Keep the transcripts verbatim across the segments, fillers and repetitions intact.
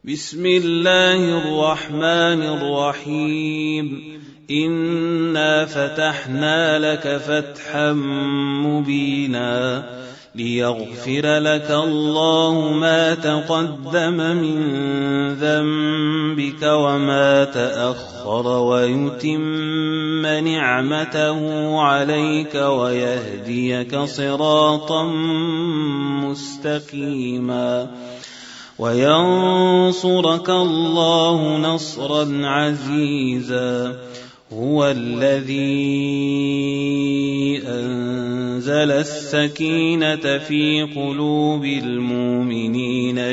بسم الله الرحمن الرحيم إنا فتحنا لك فتحا مبينا ليغفر لك الله ما تقدم من ذنبك وما تأخر ويتم نعمته عليك ويهديك صراطا مستقيما وينصرك الله نصرا عزيزا هو الذي أنزل السكينة في قلوب المؤمنين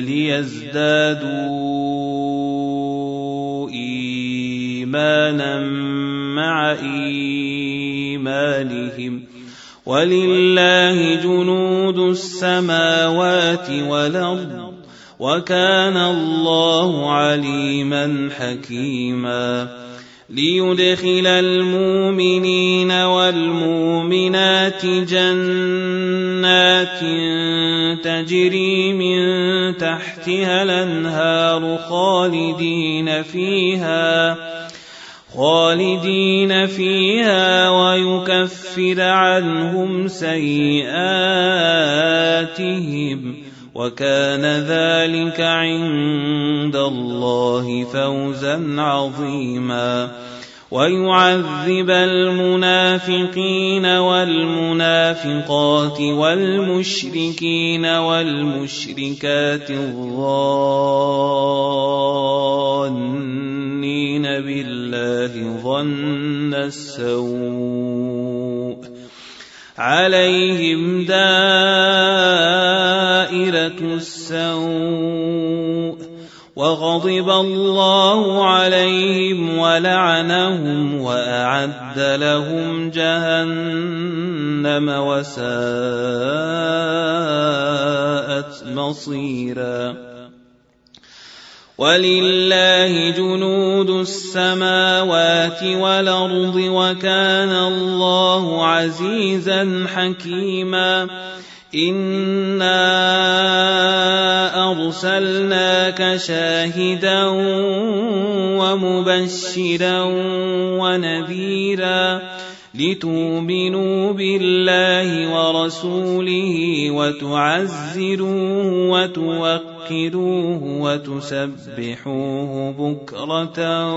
ليزدادوا إيمانا مع إيمانهم ولله جنود السماوات والأرض وكان الله عليما حكيما ليدخل المؤمنين والمؤمنات جنات تجري من تحتها الأنهار خالدين فيها خالدين فيها ويكفر عنهم سيئاتهم وكان ذلك عند الله فوزا عظيما ويعذب المنافقين والمنافقات والمشركين والمشركات الظانين بالله ظن السوء عليهم دائرة السوء وغضب الله عليهم ولعنهم وأعد لهم جهنم وساءت مصيرا ولله جنود السماوات والأرض وكان الله عزيزا حكيما إنا أرسلناك شاهدا ومبشرا ونذيرا لتؤمنوا بالله ورسوله وتعزروه وتوقروه وتسبحوه بكرة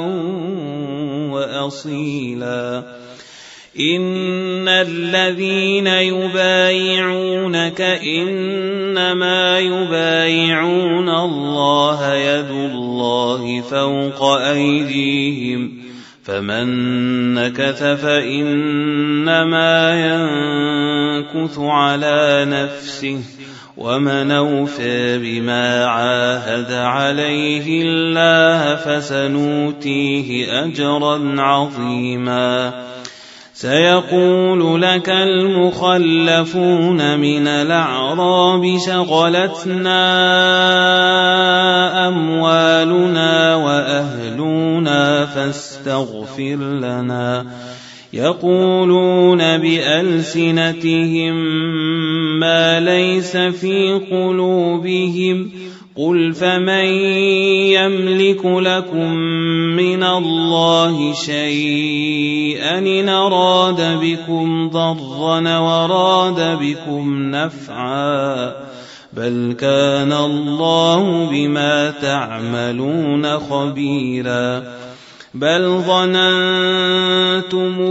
وأصيلا إن الذين يبايعونك إنما يبايعون الله يد الله فوق أيديهم فمن نكث فإنما ينكث على نفسه ومن أوفى بما عاهد عليه الله فسنؤتيه أجرا عظيما سيقول لك المخلفون من الأعراب شغلتنا أموالنا وأهلنا فاستغفر لنا يقولون بألسنتهم ما ليس في قلوبهم قل فمن يملك لكم من الله شيئا إن أراد بكم ضرا وراد بكم نفعا بل كان الله بما تعملون خبيرا بل ظننتم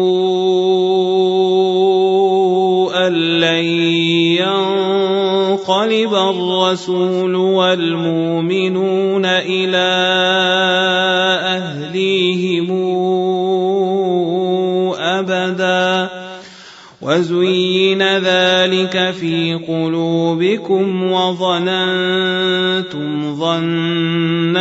أن لن ينقلب الرسول والمؤمنون إلى أهليهم أبدا وزين ذلك في قلوبكم وظننتم ظن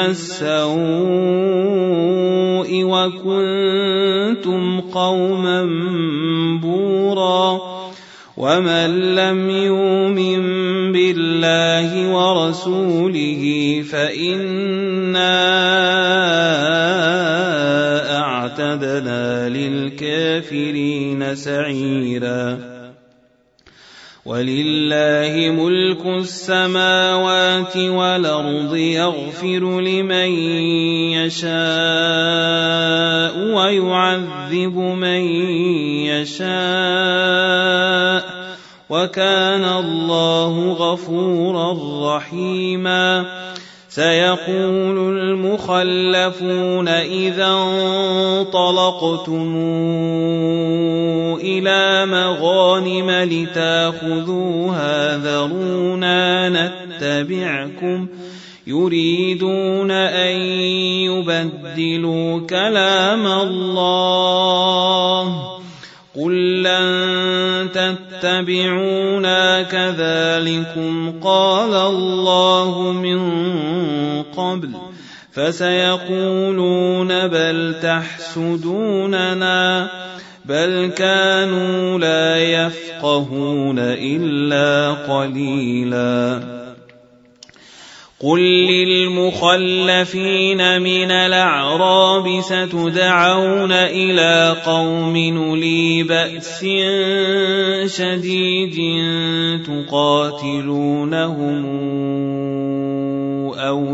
السوء وكنتم قوما بورا ومن لم يؤمن بالله ورسوله فإنا أعتدنا للكافرين سعيرا ولله ملك السماوات والأرض يغفر لمن يشاء ويعذب من يشاء وكان الله غفورا رحيما سيقول المخلفون إذا انطلقتم إلى مغانم لتاخذوها ذرونا نتبعكم يريدون أن يبدلوا كلام الله قل لن تتبعونا كذلكم قال الله من قبل فسيقولون بل تحسدوننا بل كانوا لا يفقهون إلا قليلا قل للمخلفين من الأعراب ستدعون إلى قوم أولي بأس شديد تقاتلونهم أو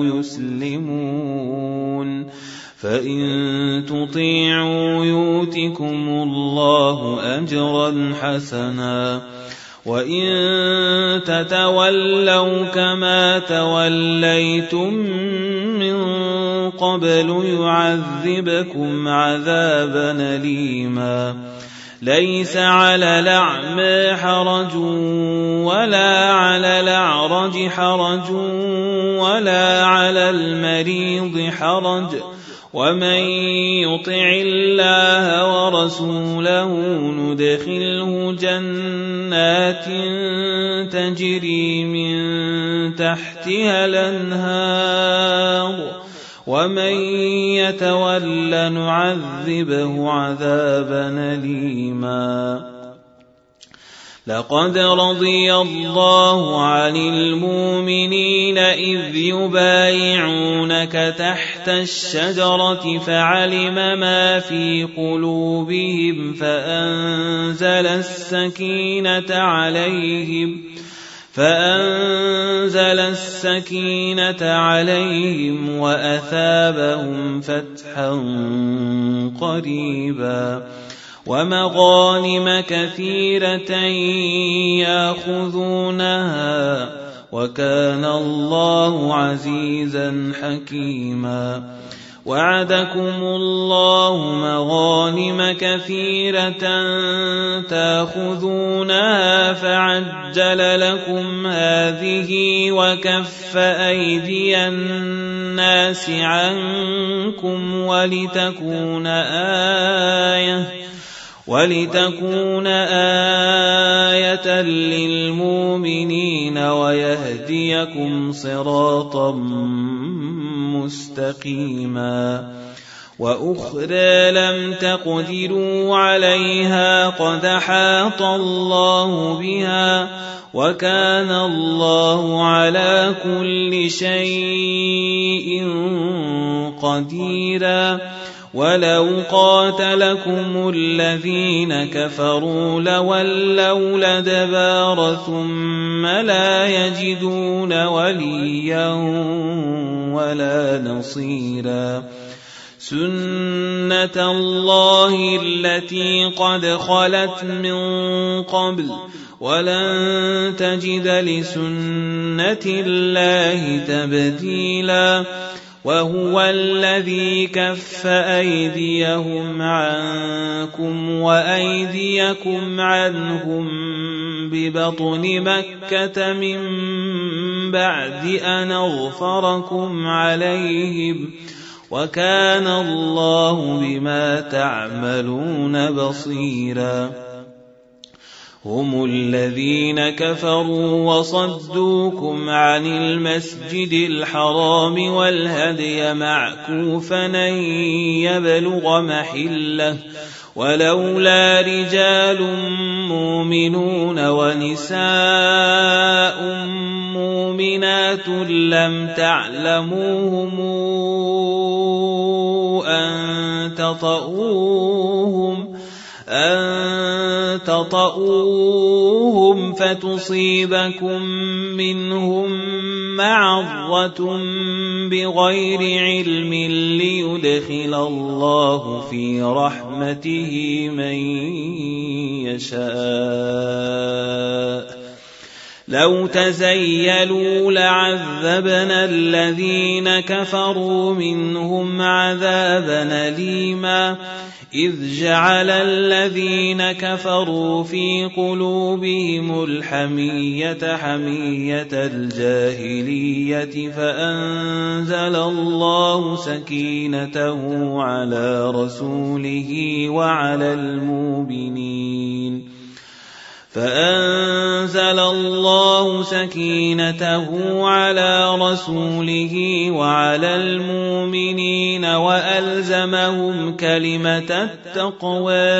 يسلمون فإن تطيعوا يؤتكم الله أجرا حسنا وإن تتولوا كما توليتم من قبل يعذبكم عذابا أليما ليس على الأعمى حرج ولا على الأعرج حرج ولا على المريض حرج ومن يطع الله ورسوله ندخله جنات تجري من تحتها الأنهار ومن يتول نعذبه عذابا أليما لقد رضي الله عن المؤمنين إذ يبايعونك تحت الشجرة فعلم ما في قلوبهم فأنزل السكينة عليهم فأنزل السكينة عليهم وأثابهم فتحا قريبا ومغانم كثيرة يأخذونها وكان الله عزيزا حكيما وعدكم الله مغانم كثيرة تأخذونها فعجل لكم هذه وكف أيدي الناس عنكم ولتكون آية ولتكون آية للمؤمنين ويهديكم صراطا مستقيما وأخرى لم تقدروا عليها قد أحاط الله بها وكان الله على كل شيء قديرا ولو قاتلكم الذين كفروا لولوا الأدبار ثم لا يجدون وليا ولا نصيرا سنة الله التي قد خلت من قبل ولن تجد لسنة الله تبديلا وهو الذي كف أيديهم عنكم وأيديكم عنهم ببطن مكة من بعد أن أغفركم عليهم وكان الله بما تعملون بصيرا هم الذين كفروا وصدوكم عن المسجد الحرام والهدي معكوفا أن يبلغ محله ولولا رجال مؤمنون ونساء مؤمنات لم تعلموهم أن تطؤوهم أن تطؤوهم فتصيبكم منهم معرة بغير علم ليدخل الله في رحمته من يشاء. لو تزيلوا لعذبنا الذين كفروا منهم عذابا أليما إذ جعل الذين كفروا في قلوبهم الحمية حمية الجاهلية فأنزل الله سكينته على رسوله وعلى المؤمنين فأنزل الله سكينته على رسوله وعلى المؤمنين وألزمهم كلمة التقوى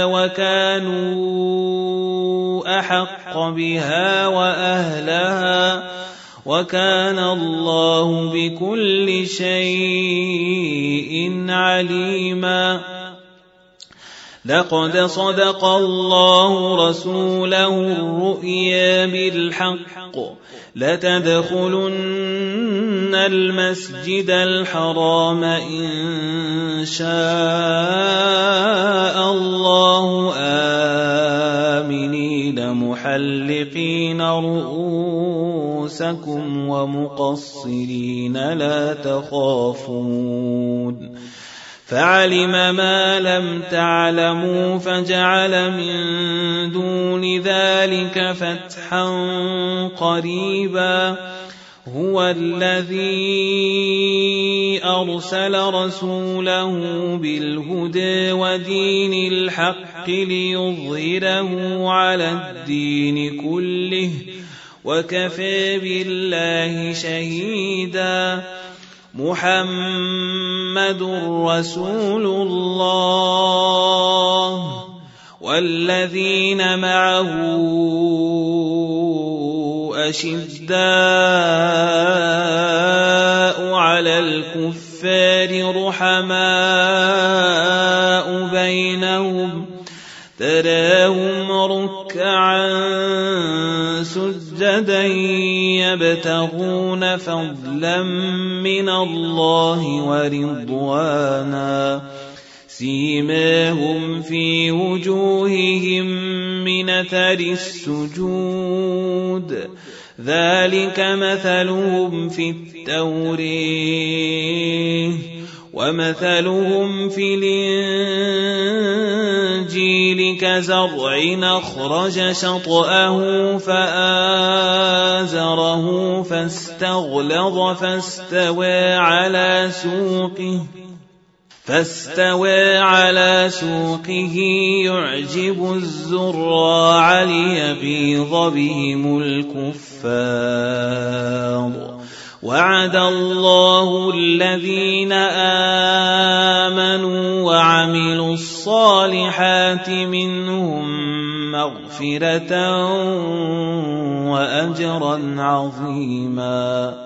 وكانوا أحق بها وأهلها وكان الله بكل شيء عليما. لقد صدق الله رسوله الرؤيا بالحق لتدخلن المسجد الحرام إن شاء الله آمنين محلقين رؤوسكم ومقصرين لا تخافون فعلم ما لم تعلموا فجعل من دون ذلك فتحا قريبا. هو الذي أرسل رسوله بالهدى ودين الحق ليظهره على الدين كله وكفى بالله شهيدا. محمد رسول الله والذين معه أشداء على الكفار رحماء بينهم تراهم ركعا سجدا يبتغون فضلا من الله ورضوانا سيماهم في وجوههم من أثر السجود ذلك مثلهم في التوراة ومثلهم في الإنجيل كزرع أخرج شطأه فآزره فاستغلظ فاستوى على سوقه فاستوى على سوقه يعجب الزراع ليغيظ بهم الكفار. وعد الله الذين آمنوا وعملوا الصالحات منهم مغفرة وأجرا عظيما.